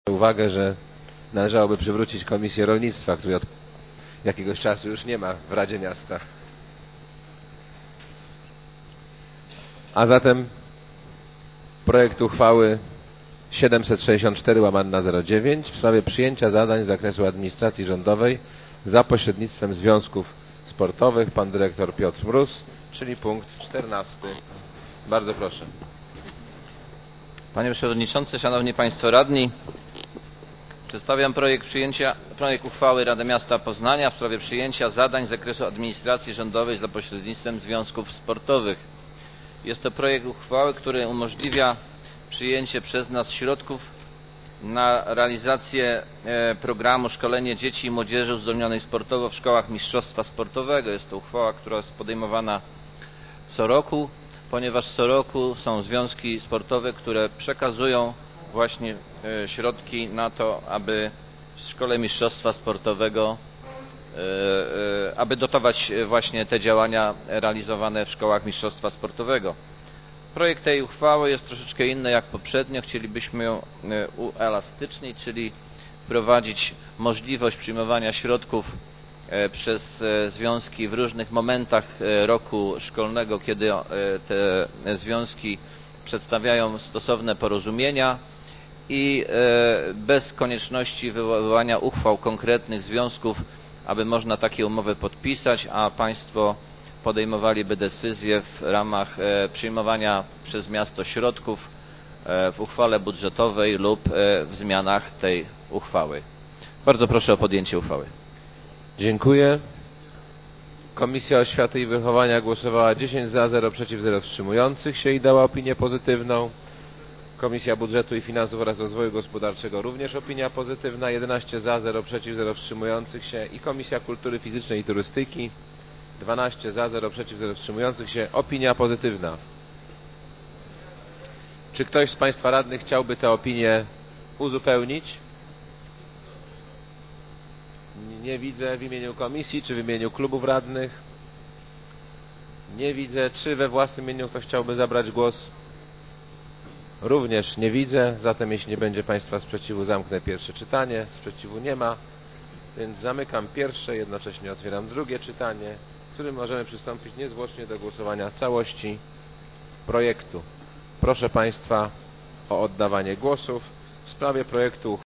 uwagę, że należałoby przywrócić Komisję Rolnictwa, której od jakiegoś czasu już nie ma w Radzie Miasta. A zatem projekt uchwały 764/09 w sprawie przyjęcia zadań z zakresu administracji rządowej za pośrednictwem związków sportowych. Pan dyrektor Piotr Mróz, czyli punkt 14. Bardzo proszę. Panie Przewodniczący, Szanowni Państwo Radni, przedstawiam projekt uchwały Rady Miasta Poznania w sprawie przyjęcia zadań z zakresu administracji rządowej za pośrednictwem związków sportowych. Jest to projekt uchwały, który umożliwia przyjęcie przez nas środków na realizację programu Szkolenie dzieci i młodzieży uzdolnionej sportowo w szkołach mistrzostwa sportowego. Jest to uchwała, która jest podejmowana co roku, ponieważ co roku są związki sportowe, które przekazują właśnie środki na to, aby w szkole mistrzostwa sportowego, aby dotować właśnie te działania realizowane w szkołach mistrzostwa sportowego. Projekt tej uchwały jest troszeczkę inny jak poprzednio. Chcielibyśmy ją uelastycznić, czyli wprowadzić możliwość przyjmowania środków przez związki w różnych momentach roku szkolnego, kiedy te związki przedstawiają stosowne porozumienia i bez konieczności wywoływania uchwał konkretnych związków, aby można takie umowy podpisać, a państwo podejmowaliby decyzje w ramach przyjmowania przez miasto środków w uchwale budżetowej lub w zmianach tej uchwały. Bardzo proszę o podjęcie uchwały. Dziękuję. Komisja Oświaty i Wychowania głosowała 10 za, 0 przeciw, 0 wstrzymujących się i dała opinię pozytywną. Komisja Budżetu i Finansów oraz Rozwoju Gospodarczego również opinia pozytywna, 11 za, 0 przeciw, 0 wstrzymujących się i Komisja Kultury Fizycznej i Turystyki 12 za, 0 przeciw, 0 wstrzymujących się, opinia pozytywna. Czy ktoś z Państwa radnych chciałby tę opinię uzupełnić? Nie widzę. W imieniu komisji czy w imieniu klubów radnych? Nie widzę. Czy we własnym imieniu ktoś chciałby zabrać głos? Również nie widzę. Zatem jeśli nie będzie Państwa sprzeciwu, zamknę pierwsze czytanie. Sprzeciwu nie ma, więc zamykam pierwsze, jednocześnie otwieram drugie czytanie, w którym możemy przystąpić niezwłocznie do głosowania całości projektu. Proszę Państwa o oddawanie głosów w sprawie projektu